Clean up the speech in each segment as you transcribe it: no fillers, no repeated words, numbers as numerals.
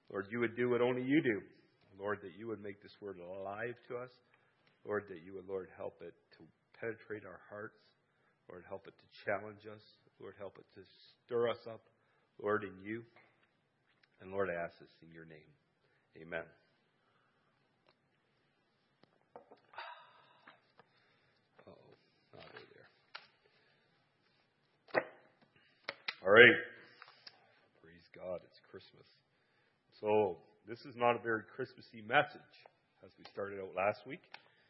Lord, you would do what only you do. Lord, that you would make this word alive to us. Lord, that you would, Lord, help it to penetrate our hearts. Lord, help it to challenge us. Lord, help it to stir us up, Lord, in you. And Lord, I ask this in your name. Amen. Not over there. All right. Praise God, it's Christmas. So, this is not a very Christmassy message, as we started out last week.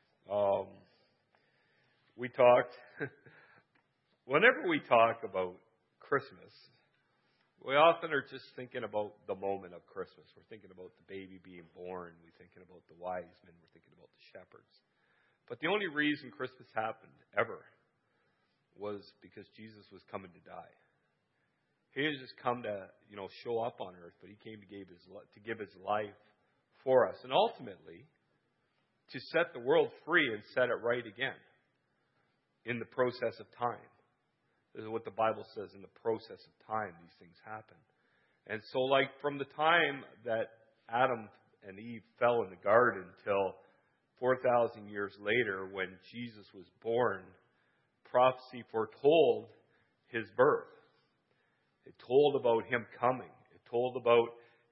We talked, whenever we talk about Christmas, we often are just thinking about the moment of Christmas. We're thinking about the baby being born. We're thinking about the wise men. We're thinking about the shepherds. But the only reason Christmas happened ever was because Jesus was coming to die. He didn't just come to, show up on earth, but he came to give his life for us. And ultimately, to set the world free and set it right again in the process of time. This is what the Bible says, in the process of time, these things happen. And so, from the time that Adam and Eve fell in the garden till 4,000 years later, when Jesus was born, prophecy foretold his birth. It told about him coming. It told about,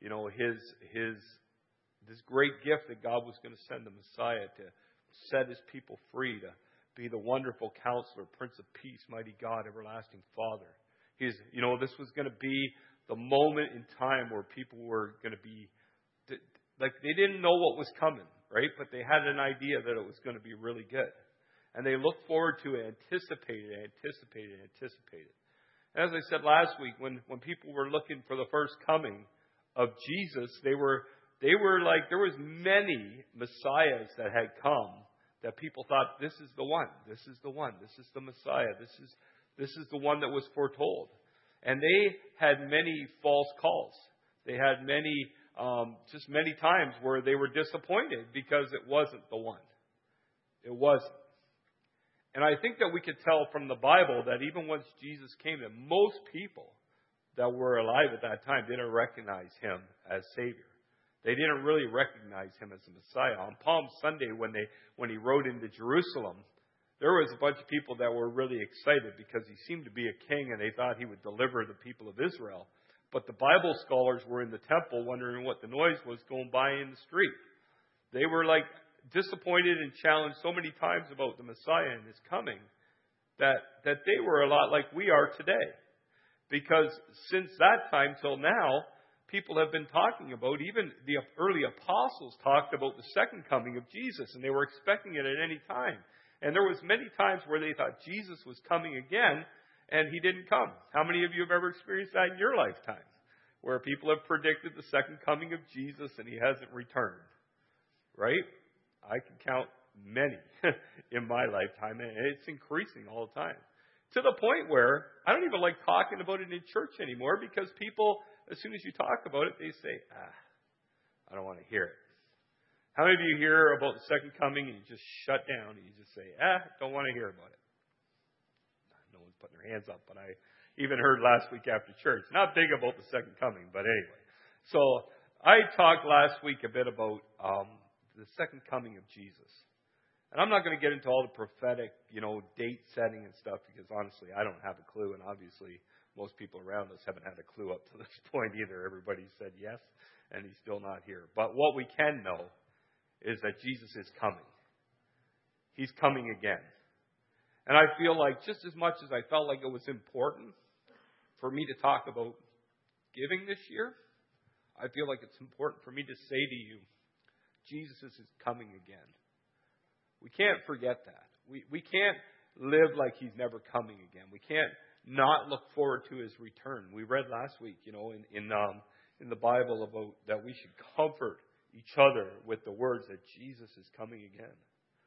this great gift that God was going to send the Messiah to set his people free, to be the wonderful Counselor, Prince of Peace, Mighty God, Everlasting Father. This was going to be the moment in time where people were going to be, they didn't know what was coming, right? But they had an idea that it was going to be really good. And they looked forward to it, anticipated. As I said last week, when people were looking for the first coming of Jesus, they were like, there was many Messiahs that had come that people thought, this is the one, this is the one, this is the Messiah, this is the one that was foretold. And they had many false calls. They had many times where they were disappointed because it wasn't the one. It wasn't. And I think that we could tell from the Bible that even once Jesus came, that most people that were alive at that time didn't recognize him as Savior. They didn't really recognize him as the Messiah. On Palm Sunday, when he rode into Jerusalem, there was a bunch of people that were really excited because he seemed to be a king and they thought he would deliver the people of Israel. But the Bible scholars were in the temple wondering what the noise was going by in the street. They were disappointed and challenged so many times about the Messiah and his coming that they were a lot like we are today. Because since that time till now, people have been talking about, even the early apostles talked about the second coming of Jesus, and they were expecting it at any time. And there was many times where they thought Jesus was coming again, and he didn't come. How many of you have ever experienced that in your lifetime? Where people have predicted the second coming of Jesus and he hasn't returned. Right? I can count many in my lifetime, and it's increasing all the time. To the point where I don't even like talking about it in church anymore, because people, as soon as you talk about it, they say, I don't want to hear it. How many of you hear about the second coming and you just shut down and you just say, don't want to hear about it? No one's putting their hands up, but I even heard last week after church. Not big about the second coming, but anyway. So I talked last week a bit about the second coming of Jesus. And I'm not going to get into all the prophetic, date setting and stuff, because honestly, I don't have a clue. And obviously, most people around us haven't had a clue up to this point either. Everybody said yes, and he's still not here. But what we can know is that Jesus is coming. He's coming again. And I feel like just as much as I felt like it was important for me to talk about giving this year, I feel like it's important for me to say to you, Jesus is coming again. We can't forget that. We can't live like he's never coming again. We can't not look forward to his return. We read last week, in the Bible about that we should comfort each other with the words that Jesus is coming again.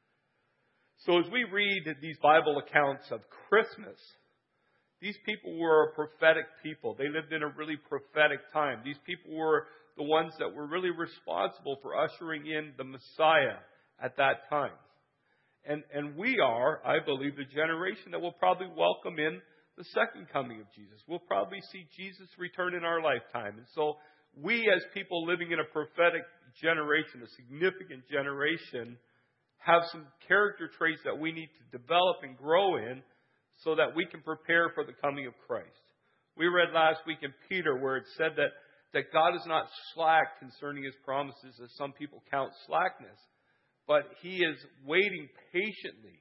So as we read these Bible accounts of Christmas, these people were a prophetic people. They lived in a really prophetic time. These people were the ones that were really responsible for ushering in the Messiah at that time. And we are, I believe, the generation that will probably welcome in the second coming of Jesus. We'll probably see Jesus return in our lifetime. And so we as people living in a prophetic generation, a significant generation, have some character traits that we need to develop and grow in so that we can prepare for the coming of Christ. We read last week in Peter where it said that God is not slack concerning His promises, as some people count slackness, but He is waiting patiently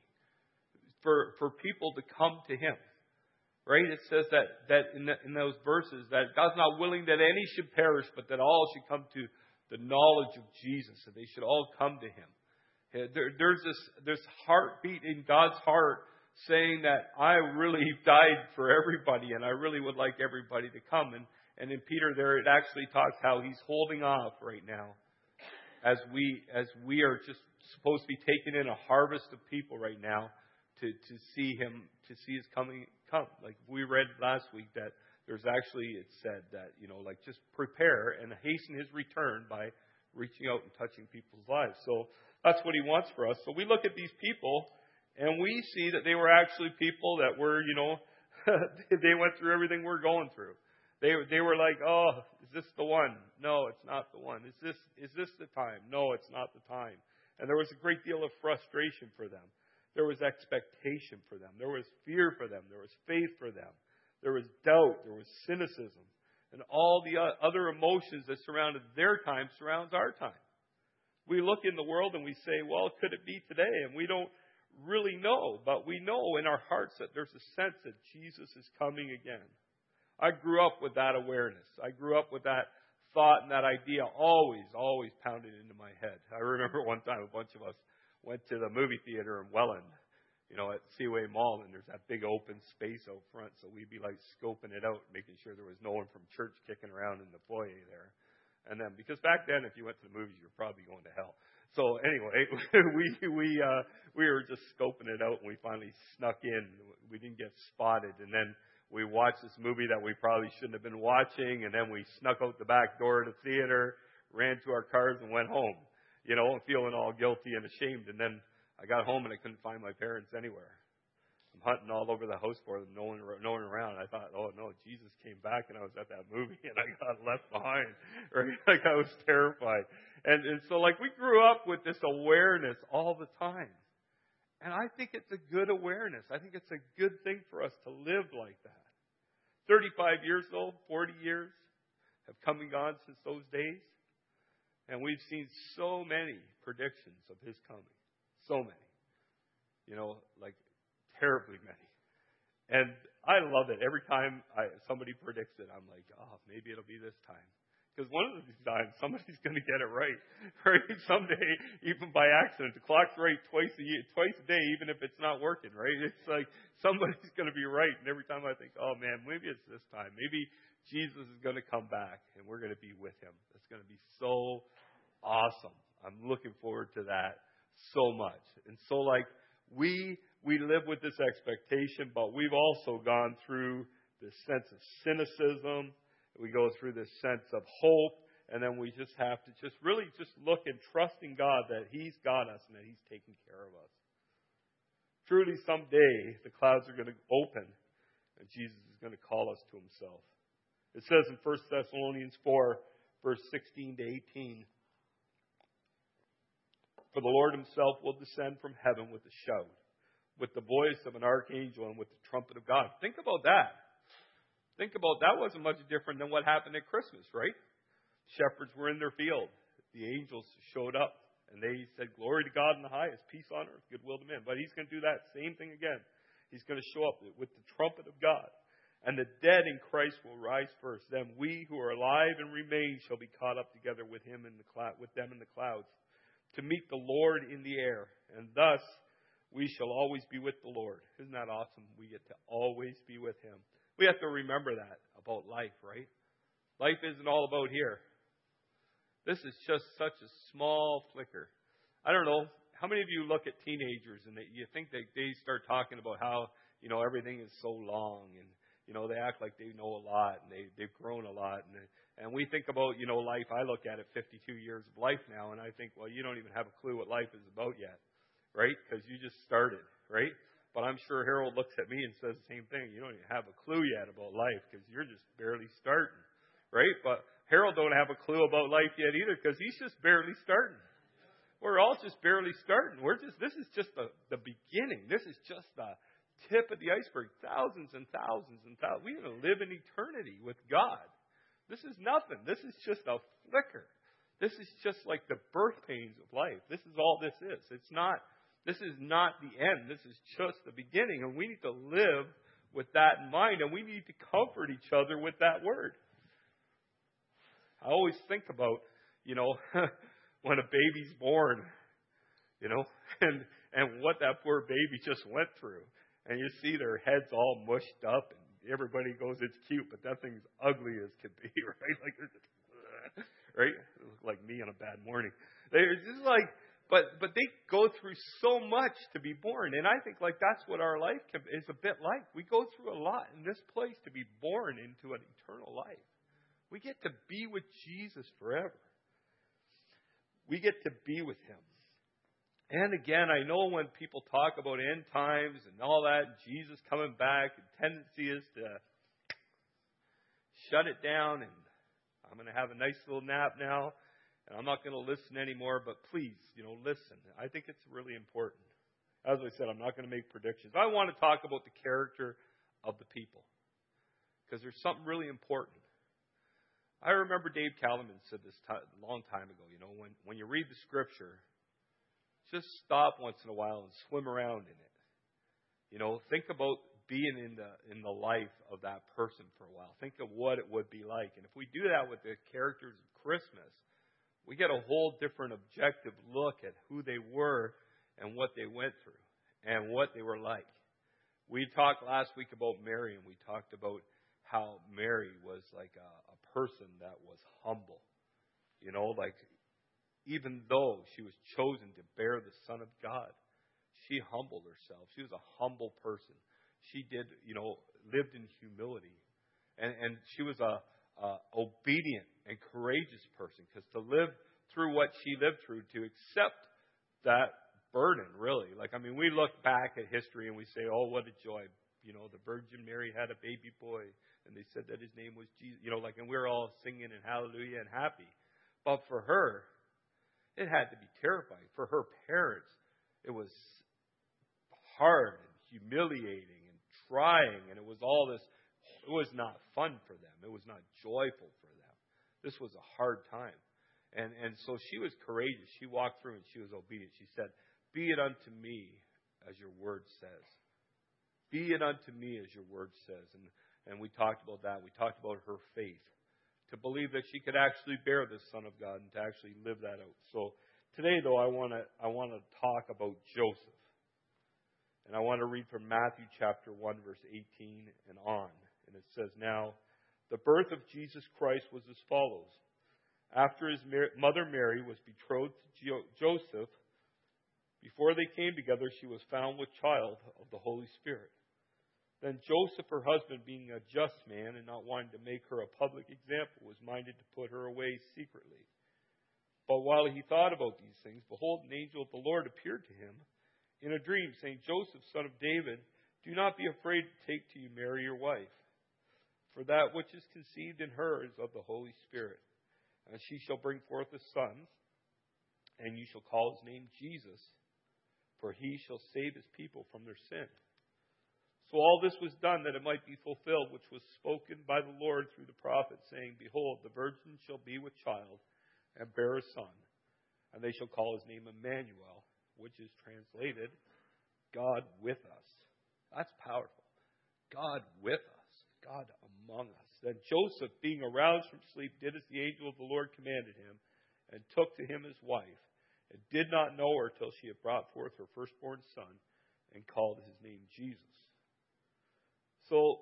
for people to come to Him. Right? It says that in those verses that God's not willing that any should perish, but that all should come to the knowledge of Jesus, that they should all come to Him. There's this heartbeat in God's heart saying that I really died for everybody, and I really would like everybody to come. And in Peter there, it actually talks how He's holding off right now, as we are just supposed to be taking in a harvest of people right now to see Him, to see His coming come. Like we read last week that there's actually, it said that, just prepare and hasten His return by reaching out and touching people's lives. So that's what He wants for us. So we look at these people and we see that they were actually people that were, they went through everything we're going through. They were like, oh, is this the one? No, it's not the one. Is this the time? No, it's not the time. And there was a great deal of frustration for them. There was expectation for them. There was fear for them. There was faith for them. There was doubt. There was cynicism. And all the other emotions that surrounded their time surrounds our time. We look in the world and we say, well, could it be today? And we don't really know. But we know in our hearts that there's a sense that Jesus is coming again. I grew up with that awareness. I grew up with that thought and that idea always pounded into my head. I remember one time a bunch of us went to the movie theater in Welland, at Seaway Mall, and there's that big open space out front, so we'd be like scoping it out, making sure there was no one from church kicking around in the foyer there. And then, because back then, if you went to the movies, you were probably going to hell. So anyway, we were just scoping it out, and we finally snuck in. We didn't get spotted, and then we watched this movie that we probably shouldn't have been watching, and then we snuck out the back door of the theater, ran to our cars, and went home. Feeling all guilty and ashamed. And then I got home and I couldn't find my parents anywhere. I'm hunting all over the house for them, no one around. I thought, oh no, Jesus came back and I was at that movie and I got left behind. Right? Like I was terrified. And so we grew up with this awareness all the time. And I think it's a good awareness. I think it's a good thing for us to live like that. 35 years old, 40 years have come and gone since those days. And we've seen so many predictions of His coming. So many. Terribly many. And I love it. Every time somebody predicts it, I'm like, oh, maybe it'll be this time. Because one of these times, somebody's going to get it right. Right? Someday, even by accident, the clock's right twice a day, even if it's not working, right? It's like somebody's going to be right. And every time I think, oh man, maybe it's this time. Maybe Jesus is going to come back and we're going to be with Him. It's going to be so awesome. I'm looking forward to that so much. And so we live with this expectation, but we've also gone through this sense of cynicism. We go through this sense of hope, and then we just have to really look and trust in God that He's got us and that He's taking care of us. Truly, someday the clouds are going to open and Jesus is going to call us to Himself. It says in 1 Thessalonians 4, verse 16 to 18, for the Lord Himself will descend from heaven with a shout, with the voice of an archangel, and with the trumpet of God. Think about that. That wasn't much different than what happened at Christmas, right? Shepherds were in their field. The angels showed up, and they said, glory to God in the highest, peace on earth, goodwill to men. But He's going to do that same thing again. He's going to show up with the trumpet of God. And the dead in Christ will rise first. Then we who are alive and remain shall be caught up together with them in the clouds, to meet the Lord in the air. And thus we shall always be with the Lord. Isn't that awesome? We get to always be with Him. We have to remember that about life, right? Life isn't all about here. This is just such a small flicker. I don't know. How many of you look at teenagers and you think that they start talking about how, everything is so long and, they act like they know a lot and they've grown a lot. And we think about, life. I look at it 52 years of life now and I think, well, you don't even have a clue what life is about yet, right? Because you just started, right? But I'm sure Harold looks at me and says the same thing. You don't even have a clue yet about life because you're just barely starting, right? But Harold don't have a clue about life yet either because he's just barely starting. We're all just barely starting. This is just the beginning. This is just the tip of the iceberg. Thousands and thousands and thousands. We're going to live in eternity with God. This is nothing. This is just a flicker. This is just like the birth pains of life. This is all this is. This is not the end. This is just the beginning. And we need to live with that in mind. And we need to comfort each other with that word. I always think about, when a baby's born, and what that poor baby just went through. And you see their heads all mushed up, and everybody goes, it's cute, but that thing's ugly as can be, right? Like, right? It looks like me on a bad morning. They're just like, but they go through so much to be born. And I think like that's what our life is a bit like. We go through a lot in this place to be born into an eternal life. We get to be with Jesus forever. We get to be with Him. And again, I know when people talk about end times and all that, Jesus coming back, the tendency is to shut it down and I'm going to have a nice little nap now and I'm not going to listen anymore, but please, listen. I think it's really important. As I said, I'm not going to make predictions. I want to talk about the character of the people because there's something really important. I remember Dave Callman said this a long time ago, when you read the Scripture, just stop once in a while and swim around in it. Think about being in the life of that person for a while. Think of what it would be like. And if we do that with the characters of Christmas, we get a whole different objective look at who they were and what they went through and what they were like. We talked last week about Mary, and we talked about how Mary was like a person that was humble. Like even though she was chosen to bear the Son of God, she humbled herself. She was a humble person. She lived in humility. And she was a obedient and courageous person, because to live through what she lived through, to accept that burden, really. We look back at history and we say, oh, what a joy. The Virgin Mary had a baby boy, and they said that his name was Jesus. And we were all singing and hallelujah and happy. But for her, it had to be terrifying. For her parents, it was hard and humiliating and trying, and it was all this. It was not fun for them. It was not joyful for them. This was a hard time. And so she was courageous. She walked through and she was obedient. She said, be it unto me as your word says. Be it unto me as your word says. And we talked about that. We talked about her faith, to believe that she could actually bear the Son of God and to actually live that out. So today, though, I want to talk about Joseph. And I want to read from Matthew chapter 1, verse 18 and on. And it says, now, the birth of Jesus Christ was as follows. After his mother Mary was betrothed to Joseph, before they came together, she was found with child of the Holy Spirit. Then Joseph, her husband, being a just man and not wanting to make her a public example, was minded to put her away secretly. But while he thought about these things, behold, an angel of the Lord appeared to him in a dream, saying, Joseph, son of David, do not be afraid to take to you Mary, your wife. For that which is conceived in her is of the Holy Spirit. And she shall bring forth a son, and you shall call his name Jesus, for he shall save his people from their sin. So all this was done that it might be fulfilled, which was spoken by the Lord through the prophet, saying, behold, the virgin shall be with child and bear a son, and they shall call his name Emmanuel, which is translated, God with us. That's powerful. God with us. God among us. Then Joseph, being aroused from sleep, did as the angel of the Lord commanded him, and took to him his wife, and did not know her till she had brought forth her firstborn son, and called his name Jesus. So,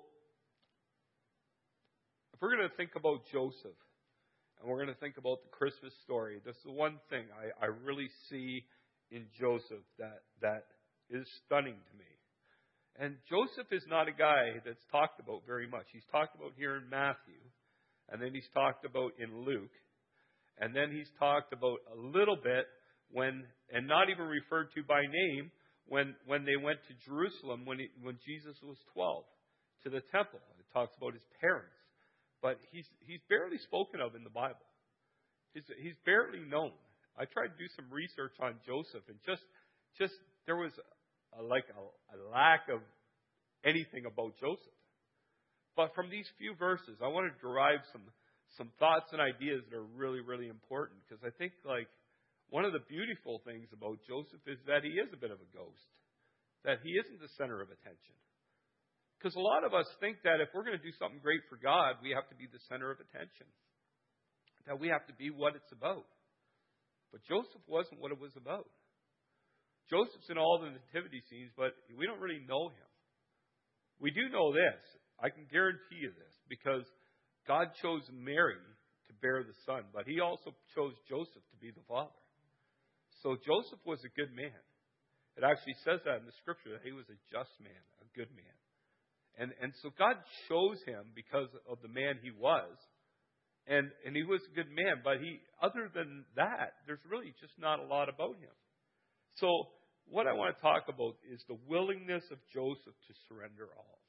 if we're going to think about Joseph, and we're going to think about the Christmas story, this is the one thing I really see in Joseph that is stunning to me. And Joseph is not a guy that's talked about very much. He's talked about here in Matthew, and then he's talked about in Luke, and then he's talked about a little bit and not even referred to by name, when they went to Jerusalem when Jesus was 12. To the temple. It talks about his parents. but he's barely spoken of in the Bible. He's barely known. I tried to do some research on Joseph, and just there was a lack of anything about Joseph. But from these few verses, I want to derive some thoughts and ideas that are really, really important, because I think one of the beautiful things about Joseph is that he is a bit of a ghost, that he isn't the center of attention. Because a lot of us think that if we're going to do something great for God, we have to be the center of attention, that we have to be what it's about. But Joseph wasn't what it was about. Joseph's in all the nativity scenes, but we don't really know him. We do know this. I can guarantee you this, because God chose Mary to bear the son, but he also chose Joseph to be the father. So Joseph was a good man. It actually says that in the scripture, that he was a just man, a good man. And so God chose him because of the man he was. And he was a good man, but other than that, there's really just not a lot about him. So what I want to talk about is the willingness of Joseph to surrender all.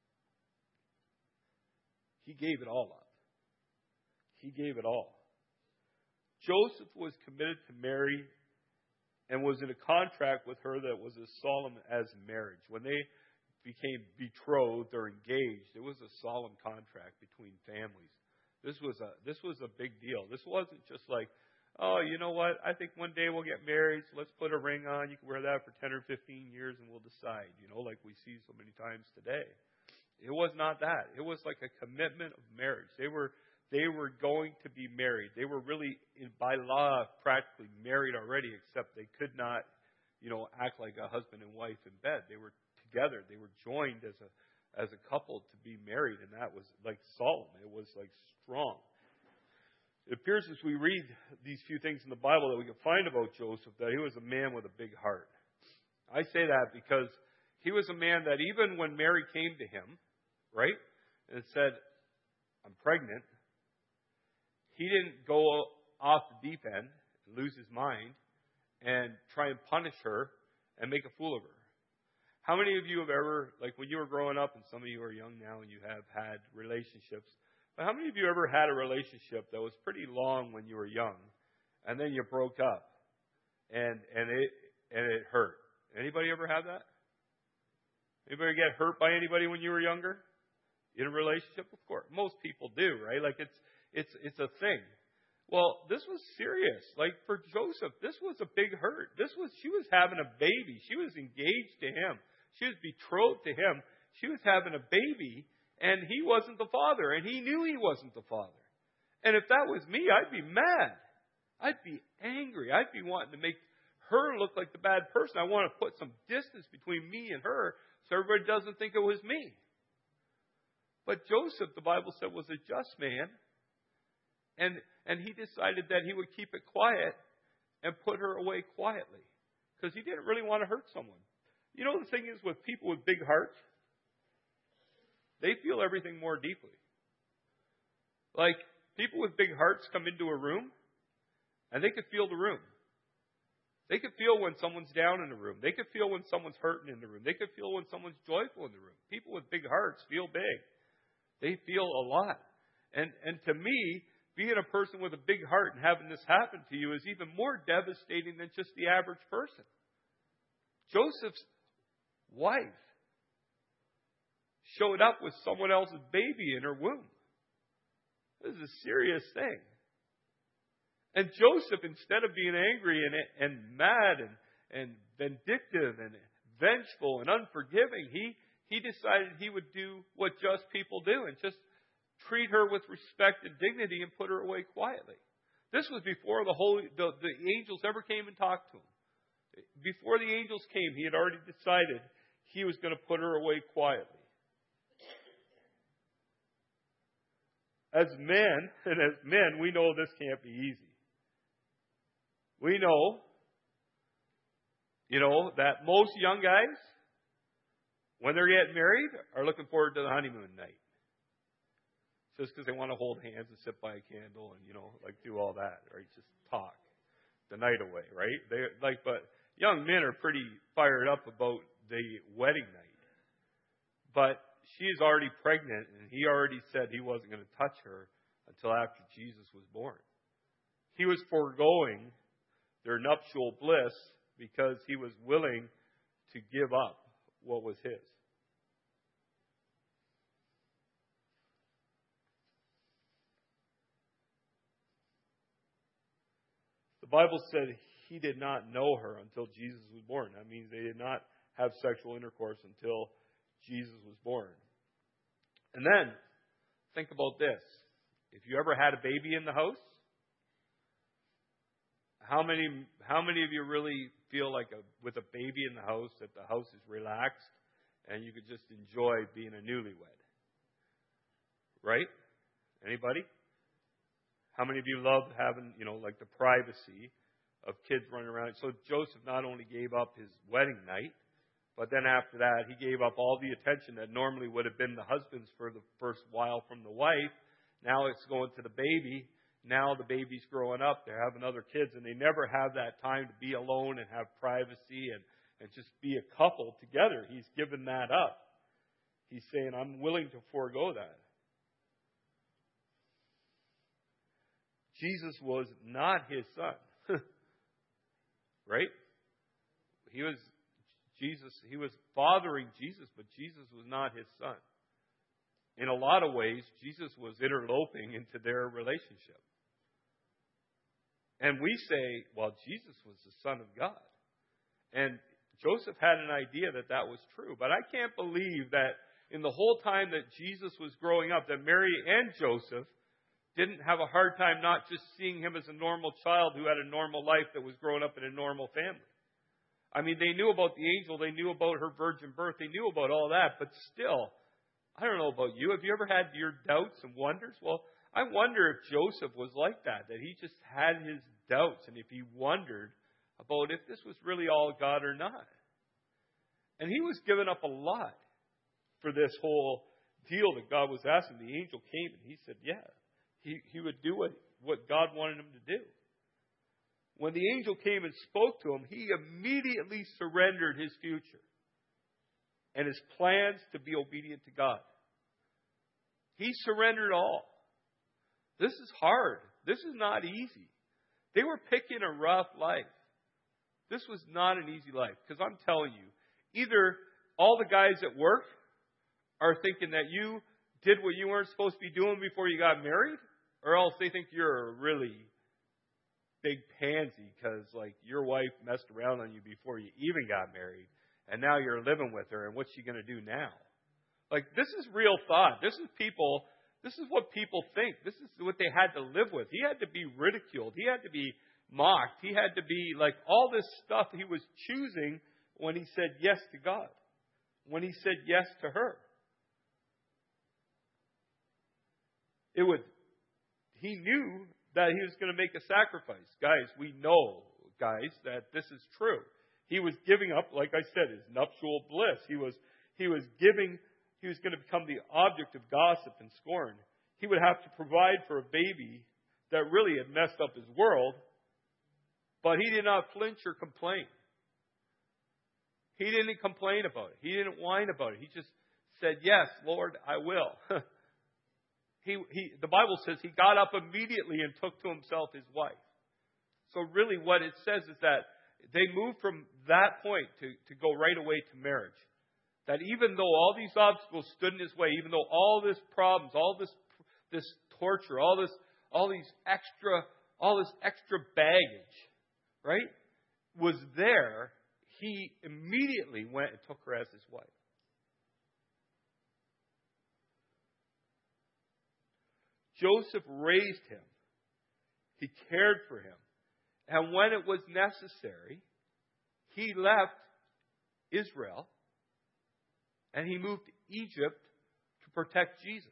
He gave it all up. He gave it all. Joseph was committed to Mary and was in a contract with her that was as solemn as marriage. When they became betrothed or engaged, it was a solemn contract between families. This was a big deal. This wasn't just like, oh, you know what? I think one day we'll get married, so let's put a ring on. You can wear that for 10 or 15 years and we'll decide, like we see so many times today. It was not that. It was like a commitment of marriage. They were going to be married. They were really, by law, practically married already, except they could not, act like a husband and wife in bed. They were together. They were joined as a couple to be married, and that was like solemn. It was like strong. It appears as we read these few things in the Bible that we can find about Joseph that he was a man with a big heart. I say that because he was a man that even when Mary came to him, right, and said, I'm pregnant, he didn't go off the deep end and lose his mind and try and punish her and make a fool of her. How many of you have ever, when you were growing up, and some of you are young now and you have had relationships, but how many of you ever had a relationship that was pretty long when you were young, and then you broke up, and it hurt? Anybody ever have that? Anybody get hurt by anybody when you were younger in a relationship? Of course, most people do, right? It's a thing. Well, this was serious. For Joseph, this was a big hurt. She was having a baby. She was engaged to him. She was betrothed to him. She was having a baby, and he wasn't the father, and he knew he wasn't the father. And if that was me, I'd be mad. I'd be angry. I'd be wanting to make her look like the bad person. I want to put some distance between me and her so everybody doesn't think it was me. But Joseph, the Bible said, was a just man, and he decided that he would keep it quiet and put her away quietly because he didn't really want to hurt someone. The thing is with people with big hearts, they feel everything more deeply. People with big hearts come into a room and they could feel the room. They could feel when someone's down in the room. They could feel when someone's hurting in the room. They could feel when someone's joyful in the room. People with big hearts feel big. They feel a lot. And to me, being a person with a big heart and having this happen to you is even more devastating than just the average person. Joseph's wife showed up with someone else's baby in her womb. This is a serious thing. And Joseph, instead of being angry and mad and vindictive and vengeful and unforgiving, he decided he would do what just people do and just treat her with respect and dignity and put her away quietly. This was before the angels ever came and talked to him. Before the angels came, he had already decided he was going to put her away quietly. As men, we know this can't be easy. We know, that most young guys, when they're getting married, are looking forward to the honeymoon night. Just because they want to hold hands and sit by a candle and, do all that, right? Just talk the night away, right? But young men are pretty fired up about the wedding night. But she is already pregnant, and he already said he wasn't going to touch her until after Jesus was born. He was foregoing their nuptial bliss because he was willing to give up what was his. The Bible said he did not know her until Jesus was born. That means they did not have sexual intercourse until Jesus was born. And then, think about this. If you ever had a baby in the house, how many of you really feel like with a baby in the house that the house is relaxed and you could just enjoy being a newlywed? Right? Anybody? How many of you love having, like the privacy of kids running around? So Joseph not only gave up his wedding night, but then after that, he gave up all the attention that normally would have been the husband's for the first while from the wife. Now it's going to the baby. Now the baby's growing up. They're having other kids, and they never have that time to be alone and have privacy and just be a couple together. He's given that up. He's saying, I'm willing to forego that. Jesus was not his son. Right? He was fathering Jesus, but Jesus was not his son. In a lot of ways, Jesus was interloping into their relationship. And we say, well, Jesus was the Son of God. And Joseph had an idea that that was true. But I can't believe that in the whole time that Jesus was growing up, that Mary and Joseph didn't have a hard time not just seeing him as a normal child who had a normal life that was growing up in a normal family. I mean, they knew about the angel. They knew about her virgin birth. They knew about all that. But still, I don't know about you. Have you ever had your doubts and wonders? Well, I wonder if Joseph was like that he just had his doubts, and if he wondered about if this was really all God or not. And he was giving up a lot for this whole deal that God was asking. The angel came, and he said, yeah. He would do what God wanted him to do. When the angel came and spoke to him, he immediately surrendered his future and his plans to be obedient to God. He surrendered all. This is hard. This is not easy. They were picking a rough life. This was not an easy life. Because I'm telling you, either all the guys at work are thinking that you did what you weren't supposed to be doing before you got married, or else they think you're a really big pansy because, your wife messed around on you before you even got married, and now you're living with her, and what's she going to do now? This is real thought. This is what people think. This is what they had to live with. He had to be ridiculed. He had to be mocked. He had to be all this stuff he was choosing when he said yes to God, when he said yes to her. He knew that he was going to make a sacrifice. Guys, we know, that this is true. He was giving up, like I said, his nuptial bliss. He was going to become the object of gossip and scorn. He would have to provide for a baby that really had messed up his world, but he did not flinch or complain. He didn't complain about it. He didn't whine about it. He just said, yes, Lord, I will. The Bible says he got up immediately and took to himself his wife. So really what it says is that they moved from that point to go right away to marriage. That even though all these obstacles stood in his way, even though all this problems, all this torture, all this extra baggage, right, was there, he immediately went and took her as his wife. Joseph raised him. He cared for him. And when it was necessary, he left Israel and he moved to Egypt to protect Jesus.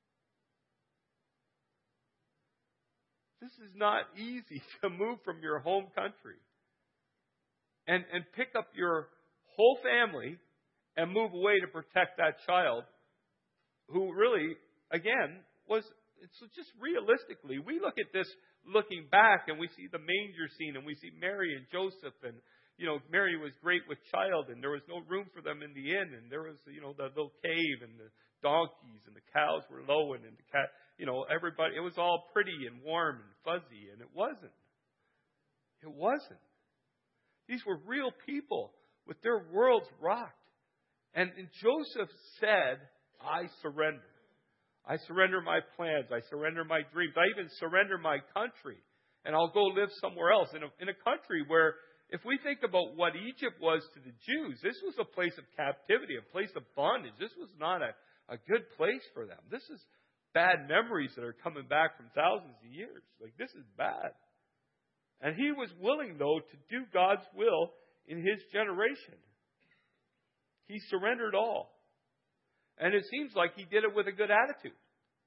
This is not easy to move from your home country and pick up your whole family and move away to protect that child who really, again, was... So just realistically, we look at this looking back and we see the manger scene and we see Mary and Joseph and Mary was great with child, and there was no room for them in the inn, and there was, the little cave, and the donkeys, and the cows were lowing, and the cat, everybody, it was all pretty and warm and fuzzy, and it wasn't. It wasn't. These were real people with their worlds rocked. And Joseph said, I surrender. I surrender my plans. I surrender my dreams. I even surrender my country. And I'll go live somewhere else. In a country where, if we think about what Egypt was to the Jews, this was a place of captivity, a place of bondage. This was not a good place for them. This is bad memories that are coming back from thousands of years. Like, this is bad. And he was willing, though, to do God's will in his generation. He surrendered all. And it seems like he did it with a good attitude.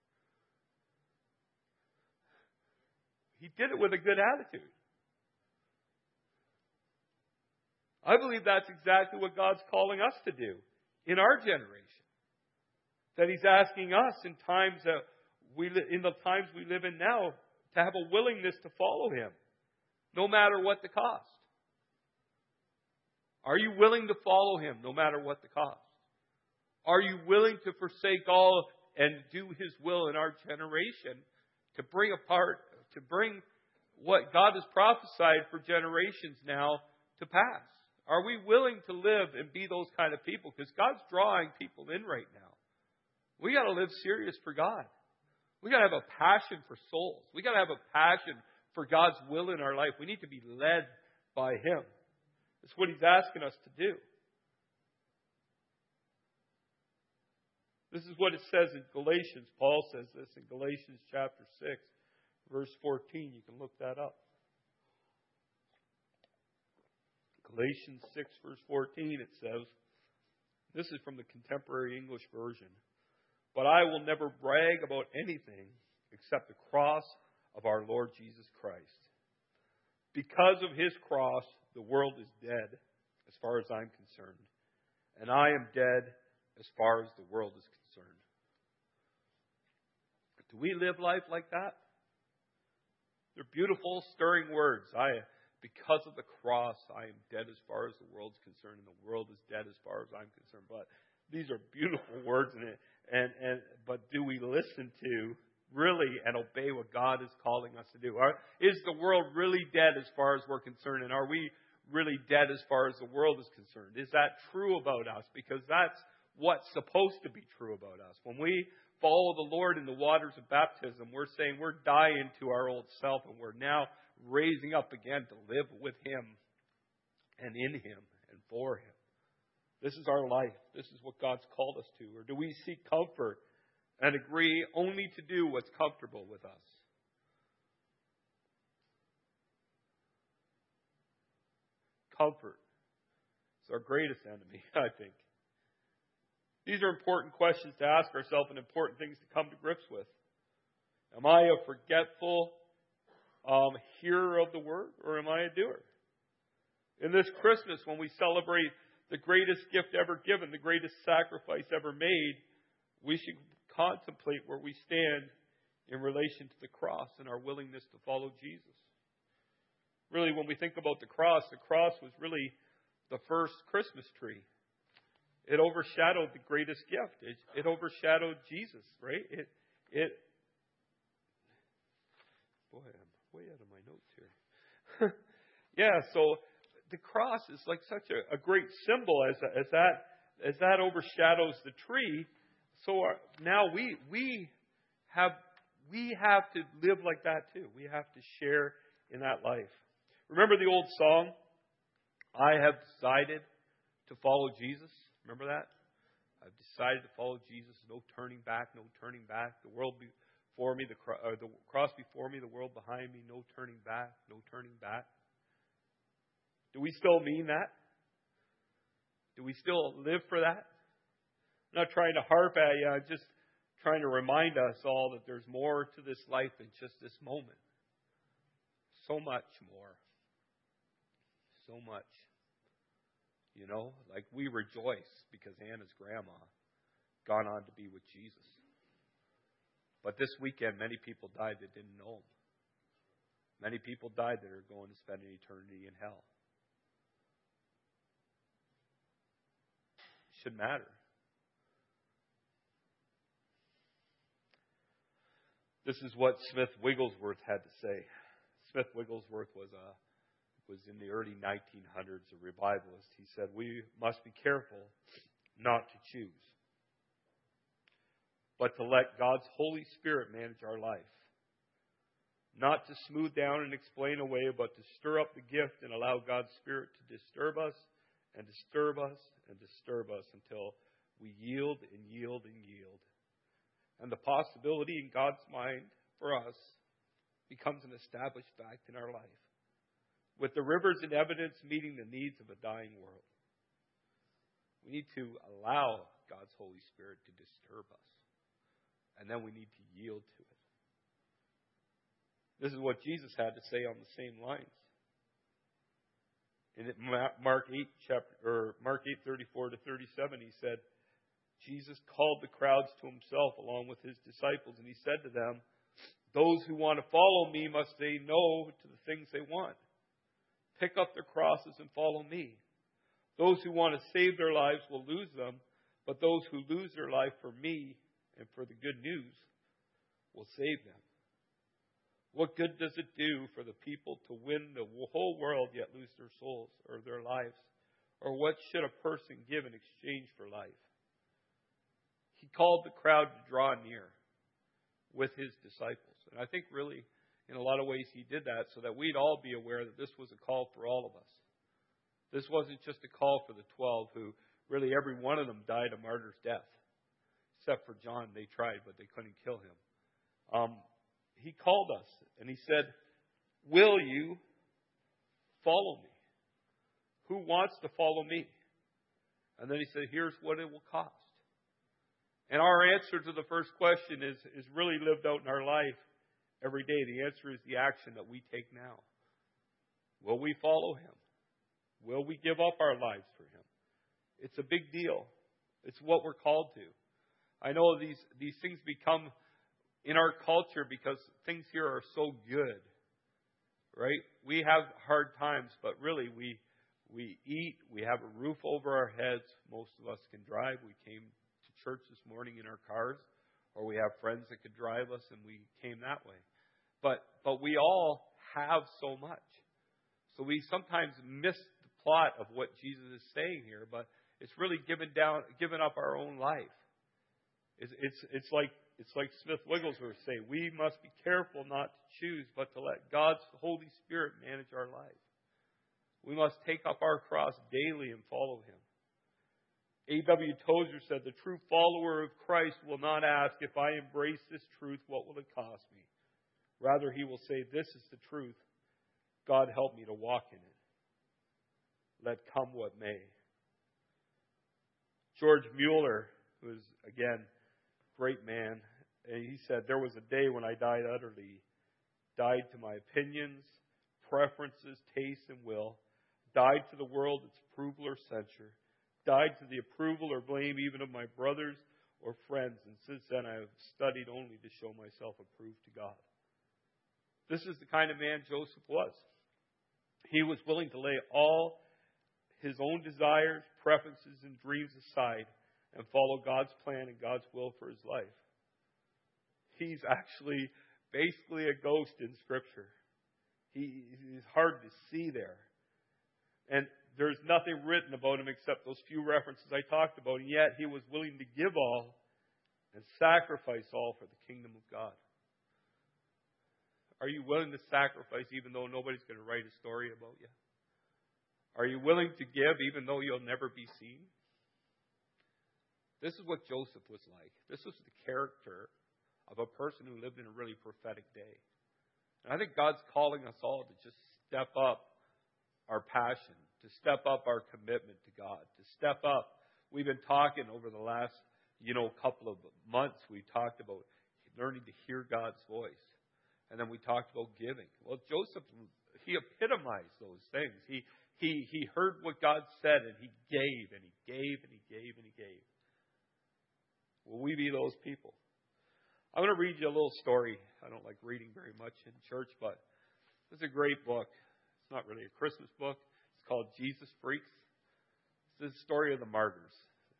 He did it with a good attitude. I believe that's exactly what God's calling us to do in our generation. That he's asking us in the times we live in now, to have a willingness to follow him, no matter what the cost. Are you willing to follow him no matter what the cost? Are you willing to forsake all and do his will in our generation to bring what God has prophesied for generations now to pass? Are we willing to live and be those kind of people? Because God's drawing people in right now. We got to live serious for God. We got to have a passion for souls. We got to have a passion for God's will in our life. We need to be led by him. That's what he's asking us to do. This is what it says in Galatians. Paul says this in Galatians chapter 6, verse 14. You can look that up. Galatians 6, verse 14, it says, this is from the Contemporary English Version, but I will never brag about anything except the cross of our Lord Jesus Christ. Because of his cross, the world is dead as far as I'm concerned, and I am dead as far as the world is concerned. Do we live life like that? They're beautiful, stirring words. Because of the cross, I am dead as far as the world's concerned, and the world is dead as far as I'm concerned. But these are beautiful words in it. But do we listen to really and obey what God is calling us to do? Is the world really dead as far as we're concerned? And are we really dead as far as the world is concerned? Is that true about us? Because that's what's supposed to be true about us. When we follow the Lord in the waters of baptism, we're saying we're dying to our old self, and we're now raising up again to live with him and in him and for him. This is our life. This is what God's called us to. Or do we seek comfort and agree only to do what's comfortable with us? Comfort is our greatest enemy, I think. These are important questions to ask ourselves and important things to come to grips with. Am I a forgetful hearer of the word, or am I a doer? In this Christmas, when we celebrate the greatest gift ever given, the greatest sacrifice ever made, we should contemplate where we stand in relation to the cross and our willingness to follow Jesus. Really, when we think about the cross was really the first Christmas tree. It overshadowed the greatest gift. It overshadowed Jesus, right? Boy, I'm way out of my notes here. Yeah, so the cross is like such a great symbol as that overshadows the tree. So now we have to live like that too. We have to share in that life. Remember the old song, I have decided to follow Jesus? Remember that? I've decided to follow Jesus. No turning back, no turning back. The world before me, the cross before me, the world behind me. No turning back, no turning back. Do we still mean that? Do we still live for that? I'm not trying to harp at you. I'm just trying to remind us all that there's more to this life than just this moment. So much more. So much. You know, like we rejoice because Anna's grandma gone on to be with Jesus. But this weekend, many people died that didn't know him. Many people died that are going to spend an eternity in hell. should matter. This is what Smith Wigglesworth had to say. Smith Wigglesworth was in the early 1900s, a revivalist. He said, "We must be careful not to choose, but to let God's Holy Spirit manage our life. Not to smooth down and explain away, but to stir up the gift and allow God's Spirit to disturb us and disturb us and disturb us until we yield and yield and yield. And the possibility in God's mind for us becomes an established fact in our life, with the rivers and evidence meeting the needs of a dying world. We need to allow God's Holy Spirit to disturb us, and then we need to yield to it." This is what Jesus had to say on the same lines. In Mark 8:34 to 37, he said, Jesus called the crowds to himself along with his disciples, and he said to them, "Those who want to follow me must say no to the things they want. Pick up their crosses and follow me. Those who want to save their lives will lose them, but those who lose their life for me and for the good news will save them. What good does it do for the people to win the whole world yet lose their souls or their lives? Or what should a person give in exchange for life?" He called the crowd to draw near with his disciples. And I think really, in a lot of ways, he did that so that we'd all be aware that this was a call for all of us. This wasn't just a call for the 12 who, really every one of them died a martyr's death. Except for John, they tried, but they couldn't kill him. He called us, and he said, "Will you follow me? Who wants to follow me?" And then he said, "Here's what it will cost." And our answer to the first question is really lived out in our life every day. The answer is the action that we take now. Will we follow him? Will we give up our lives for him? It's a big deal. It's what we're called to. I know these things become in our culture because things here are so good, right? We have hard times, but really we eat, we have a roof over our heads. Most of us can drive. We came to church this morning in our cars, or we have friends that could drive us, and we came that way. But we all have so much. So we sometimes miss the plot of what Jesus is saying here, but it's really giving up our own life. It's like Smith Wigglesworth say, we must be careful not to choose, but to let God's Holy Spirit manage our life. We must take up our cross daily and follow him. A.W. Tozer said, "The true follower of Christ will not ask, if I embrace this truth, what will it cost me? Rather, he will say, this is the truth. God help me to walk in it. Let come what may." George Mueller, who is, again, great man, he said, "There was a day when I died utterly, died to my opinions, preferences, taste, and will, died to the world, its approval or censure, died to the approval or blame even of my brothers or friends, and since then I have studied only to show myself approved to God." This is the kind of man Joseph was. He was willing to lay all his own desires, preferences, and dreams aside and follow God's plan and God's will for his life. He's actually basically a ghost in Scripture. He's hard to see there. And there's nothing written about him except those few references I talked about, and yet he was willing to give all and sacrifice all for the kingdom of God. Are you willing to sacrifice even though nobody's going to write a story about you? Are you willing to give even though you'll never be seen? This is what Joseph was like. This was the character of a person who lived in a really prophetic day. And I think God's calling us all to just step up our passion, to step up our commitment to God, to step up. We've been talking over the last, couple of months, we talked about learning to hear God's voice. And then we talked about giving. Well, Joseph, he epitomized those things. He heard what God said, and he gave, and he gave, and he gave, and he gave. Will we be those people? I'm going to read you a little story. I don't like reading very much in church, but it's a great book. It's not really a Christmas book. It's called Jesus Freaks. It's the story of the martyrs.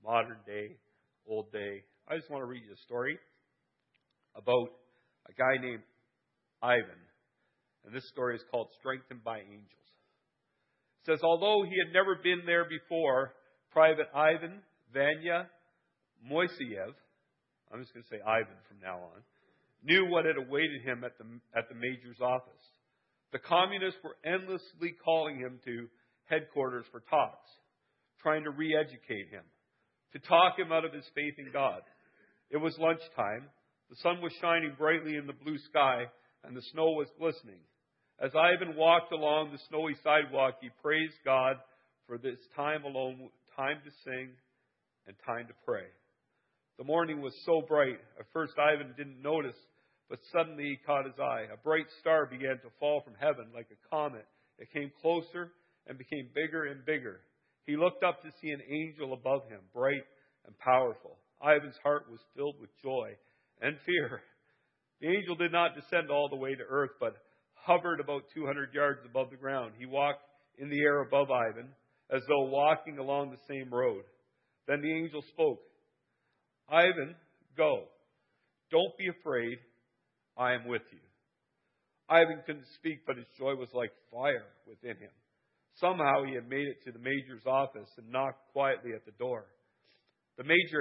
modern day, old day. I just want to read you a story about a guy named Ivan. And this story is called Strengthened by Angels. It says, although he had never been there before, Private Ivan Vanya Moiseyev, I'm just going to say Ivan from now on, knew what had awaited him at the major's office. The communists were endlessly calling him to headquarters for talks, trying to re-educate him, to talk him out of his faith in God. It was lunchtime. The sun was shining brightly in the blue sky, and the snow was glistening. As Ivan walked along the snowy sidewalk, he praised God for this time alone, time to sing and time to pray. The morning was so bright, at first Ivan didn't notice, but suddenly he caught his eye. A bright star began to fall from heaven like a comet. It came closer and became bigger and bigger. He looked up to see an angel above him, bright and powerful. Ivan's heart was filled with joy and fear. The angel did not descend all the way to earth, but hovered about 200 yards above the ground. He walked in the air above Ivan, as though walking along the same road. Then the angel spoke. Ivan, go. Don't be afraid. I am with you. Ivan couldn't speak, but his joy was like fire within him. Somehow he had made it to the major's office and knocked quietly at the door. The major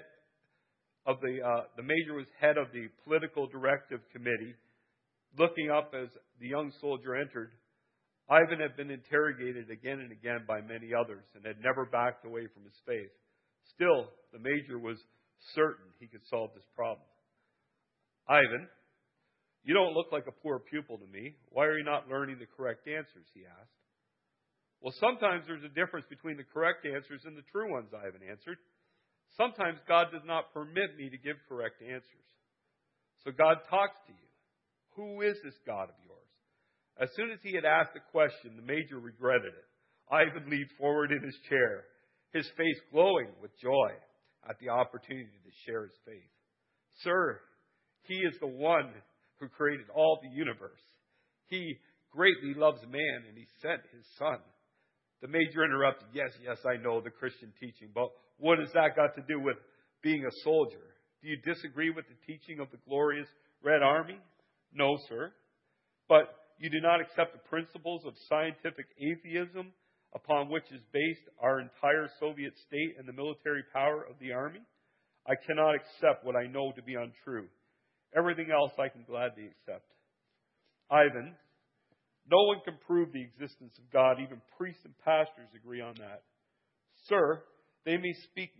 was head of the political directive committee. Looking up as the young soldier entered, Ivan had been interrogated again and again by many others and had never backed away from his faith. Still, the major was certain he could solve this problem. Ivan, you don't look like a poor pupil to me. Why are you not learning the correct answers? He asked. Well, sometimes there's a difference between the correct answers and the true ones, Ivan answered. Sometimes God does not permit me to give correct answers. So God talks to you. Who is this God of yours? As soon as he had asked the question, the major regretted it. Ivan leaned forward in his chair, his face glowing with joy at the opportunity to share his faith. Sir, he is the one who created all the universe. He greatly loves man, and he sent his son. The major interrupted. Yes, I know the Christian teaching, but what has that got to do with being a soldier? Do you disagree with the teaching of the glorious Red Army? No, sir. But you do not accept the principles of scientific atheism upon which is based our entire Soviet state and the military power of the Army? I cannot accept what I know to be untrue. Everything else I can gladly accept. Ivan, no one can prove the existence of God. Even priests and pastors agree on that. Sir, they may speak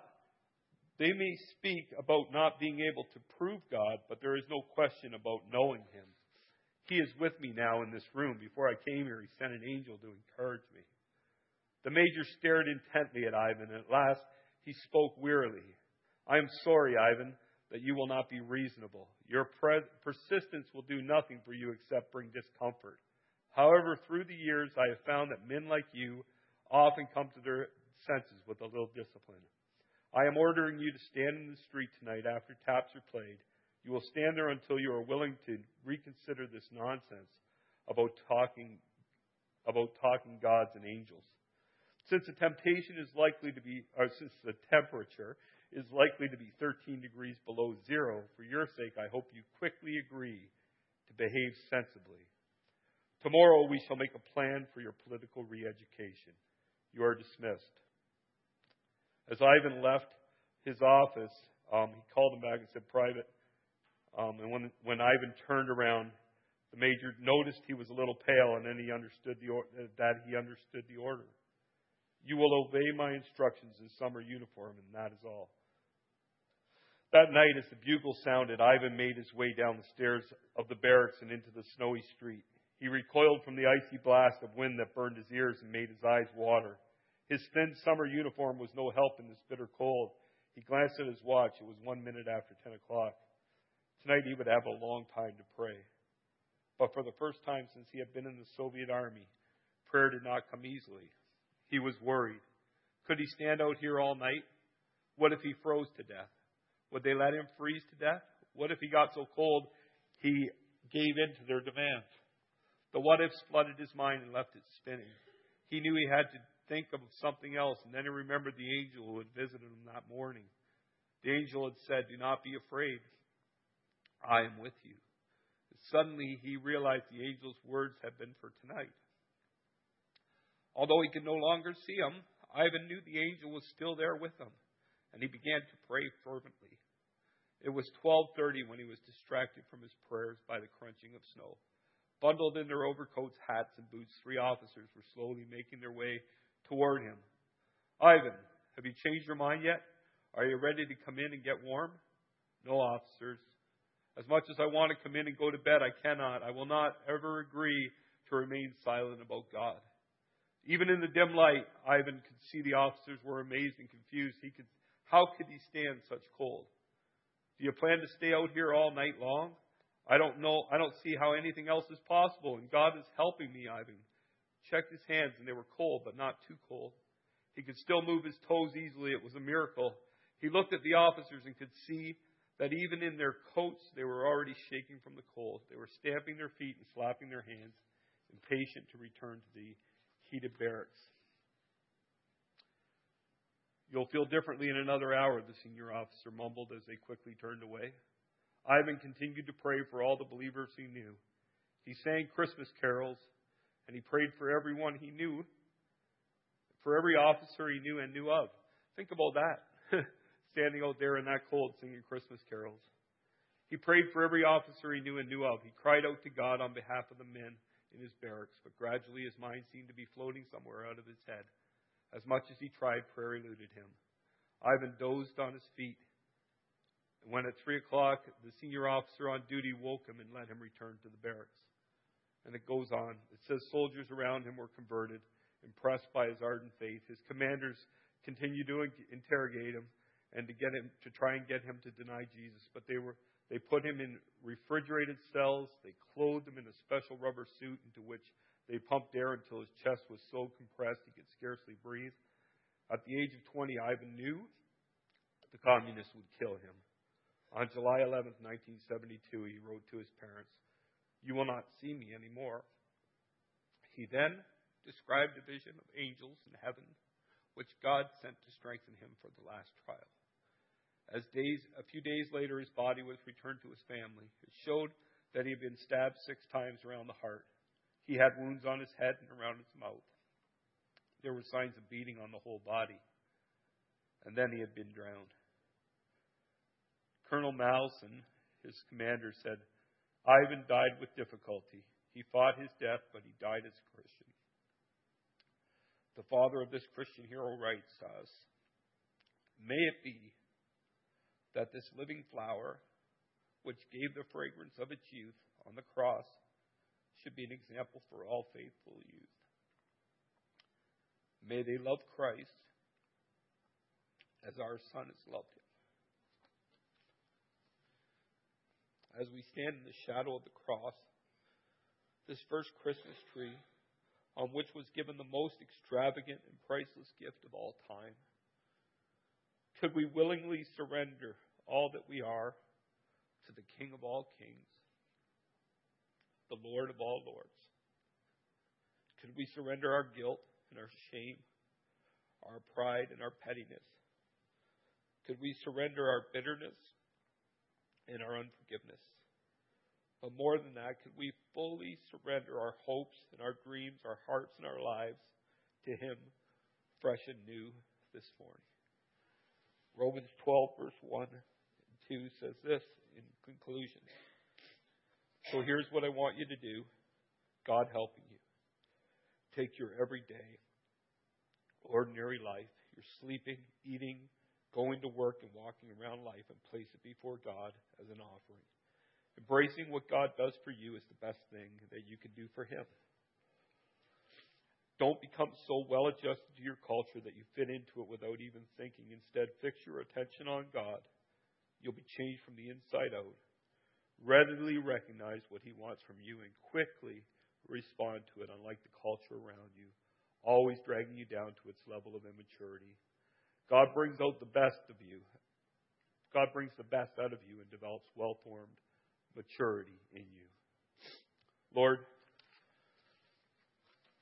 about not being able to prove God, but there is no question about knowing him. He is with me now in this room. Before I came here, he sent an angel to encourage me. The major stared intently at Ivan, and at last he spoke wearily. I am sorry, Ivan, that you will not be reasonable. Your persistence will do nothing for you except bring discomfort. However, through the years, I have found that men like you often come to their senses with a little discipline. I am ordering you to stand in the street tonight after taps are played. You will stand there until you are willing to reconsider this nonsense about talking gods and angels. Since the temperature is likely to be 13 degrees below zero, for your sake, I hope you quickly agree to behave sensibly. Tomorrow we shall make a plan for your political re-education. You are dismissed. As Ivan left his office, he called him back and said, Private. And when Ivan turned around, the major noticed he was a little pale, and then he understood the order. You will obey my instructions in summer uniform, and that is all. That night, as the bugle sounded, Ivan made his way down the stairs of the barracks and into the snowy street. He recoiled from the icy blast of wind that burned his ears and made his eyes water. His thin summer uniform was no help in this bitter cold. He glanced at his watch. It was 1 minute after 10 o'clock. Tonight he would have a long time to pray. But for the first time since he had been in the Soviet Army, prayer did not come easily. He was worried. Could he stand out here all night? What if he froze to death? Would they let him freeze to death? What if he got so cold he gave in to their demands? The what-ifs flooded his mind and left it spinning. He knew he had to think of something else. And then he remembered the angel who had visited him that morning. The angel had said, "Do not be afraid. I am with you." And suddenly he realized the angel's words had been for tonight. Although he could no longer see him, Ivan knew the angel was still there with him, and he began to pray fervently. It was 12:30 when he was distracted from his prayers by the crunching of snow. Bundled in their overcoats, hats, and boots, 3 officers were slowly making their way toward him. "Ivan, have you changed your mind yet? Are you ready to come in and get warm?" "No, officers. As much as I want to come in and go to bed, I cannot. I will not ever agree to remain silent about God." Even in the dim light, Ivan could see the officers were amazed and confused. How could he stand such cold? "Do you plan to stay out here all night long?" I don't know. I don't see how anything else is possible, and God is helping me," Ivan checked his hands, and they were cold, but not too cold. He could still move his toes easily. It was a miracle. He looked at the officers and could see that even in their coats, they were already shaking from the cold. They were stamping their feet and slapping their hands, impatient to return to the heated barracks. "You'll feel differently in another hour," the senior officer mumbled as they quickly turned away. Ivan continued to pray for all the believers he knew. He sang Christmas carols, and he prayed for everyone he knew, for every officer he knew and knew of. Think about that, standing out there in that cold singing Christmas carols. He prayed for every officer he knew and knew of. He cried out to God on behalf of the men in his barracks, but gradually his mind seemed to be floating somewhere out of his head. As much as he tried, prayer eluded him. Ivan dozed on his feet. And when at 3 o'clock, the senior officer on duty woke him and let him return to the barracks. And it goes on. It says soldiers around him were converted, impressed by his ardent faith. His commanders continued to interrogate him and to try and get him to deny Jesus. But they put him in refrigerated cells. They clothed him in a special rubber suit into which they pumped air until his chest was so compressed he could scarcely breathe. At the age of 20, Ivan knew the communists would kill him. On July 11, 1972, he wrote to his parents, "You will not see me anymore." He then described a vision of angels in heaven, which God sent to strengthen him for the last trial. A few days later, his body was returned to his family. It showed that he had been stabbed 6 times around the heart. He had wounds on his head and around his mouth. There were signs of beating on the whole body. And then he had been drowned. Colonel Malson, his commander, said, "Ivan died with difficulty. He fought his death, but he died as a Christian." The father of this Christian hero writes to us, "May it be that this living flower, which gave the fragrance of its youth on the cross, should be an example for all faithful youth. May they love Christ as our Son has loved him." As we stand in the shadow of the cross, this first Christmas tree, on which was given the most extravagant and priceless gift of all time, could we willingly surrender all that we are to the King of all kings, the Lord of all lords? Could we surrender our guilt and our shame, our pride and our pettiness? Could we surrender our bitterness and our unforgiveness? But more than that, could we fully surrender our hopes and our dreams, our hearts and our lives to him, fresh and new this morning? Romans 12, verse 1 and 2 says this in conclusion. "So here's what I want you to do, God helping you. Take your everyday, ordinary life, your sleeping, eating, going to work, and walking around life, and place it before God as an offering. Embracing what God does for you is the best thing that you can do for him. Don't become so well adjusted to your culture that you fit into it without even thinking. Instead, fix your attention on God. You'll be changed from the inside out. Readily recognize what he wants from you and quickly respond to it, unlike the culture around you, always dragging you down to its level of immaturity. God brings out the best of you. God brings the best out of you and develops well-formed maturity in you. Lord,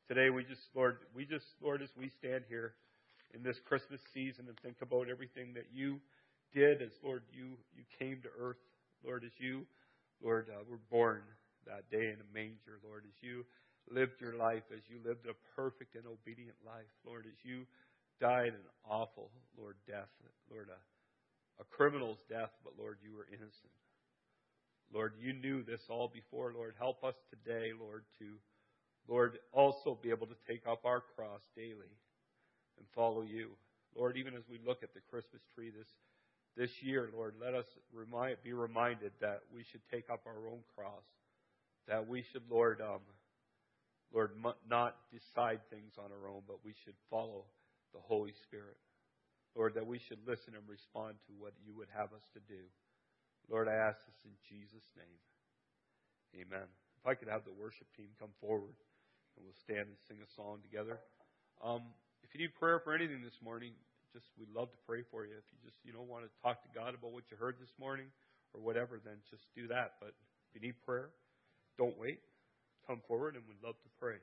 today we just, Lord, as we stand here in this Christmas season and think about everything that you did as, Lord, you came to earth, Lord, as you, Lord, were born that day in a manger, Lord, as you lived your life, as you lived a perfect and obedient life, Lord, as you died an awful, Lord, death, Lord, a criminal's death, but Lord, you were innocent. Lord, you knew this all before. Lord, help us today, Lord, to, Lord, also be able to take up our cross daily and follow you. Lord, even as we look at the Christmas tree this year, Lord, let us be reminded that we should take up our own cross, that we should, Lord, not decide things on our own, but we should follow the Holy Spirit. Lord, that we should listen and respond to what you would have us to do. Lord, I ask this in Jesus' name. Amen. If I could have the worship team come forward and we'll stand and sing a song together. If you need prayer for anything this morning, we'd love to pray for you. If you just, want to talk to God about what you heard this morning or whatever, then just do that. But if you need prayer, don't wait. Come forward and we'd love to pray.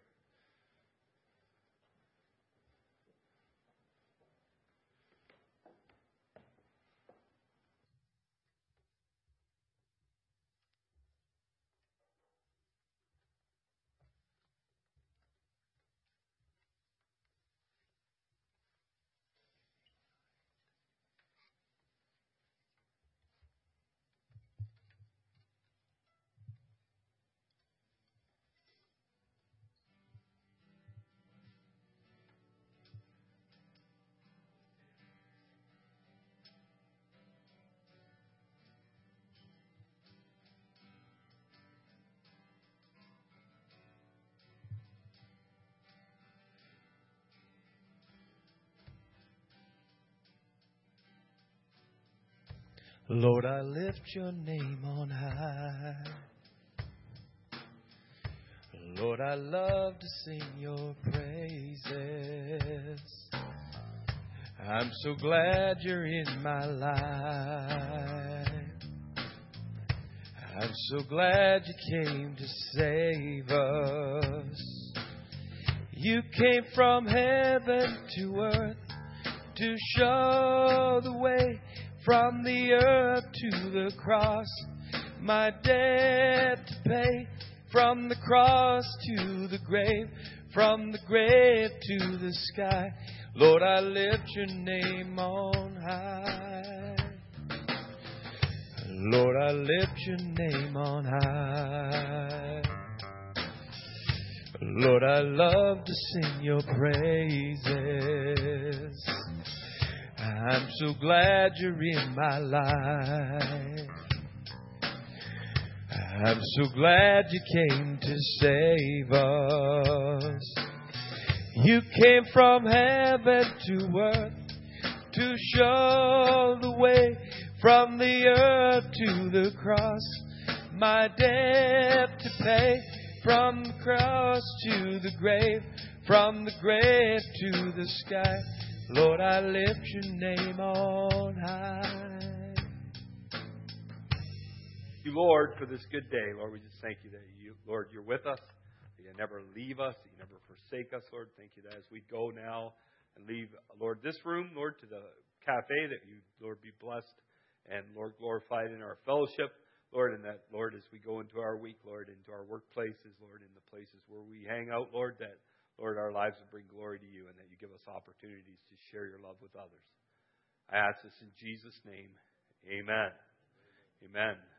Lord, I lift your name on high. Lord, I love to sing your praises. I'm so glad you're in my life. I'm so glad you came to save us. You came from heaven to earth to show the way. From the earth to the cross, my debt to pay. From the cross to the grave, from the grave to the sky. Lord, I lift your name on high. Lord, I lift your name on high. Lord, I love to sing your praises. I'm so glad you're in my life. I'm so glad you came to save us. You came from heaven to earth to show the way. From the earth to the cross, my debt to pay. From the cross to the grave, from the grave to the sky. Lord, I lift your name on high. Thank you, Lord, for this good day. Lord, we just thank you that Lord, you're with us. That you never leave us. That you never forsake us, Lord. Thank you that as we go now and leave, Lord, this room, Lord, to the cafe, that you, Lord, be blessed and, Lord, glorified in our fellowship, Lord, and that, Lord, as we go into our week, Lord, into our workplaces, Lord, in the places where we hang out, Lord, that, Lord, our lives will bring glory to you and that you give us opportunities to share your love with others. I ask this in Jesus' name. Amen. Amen.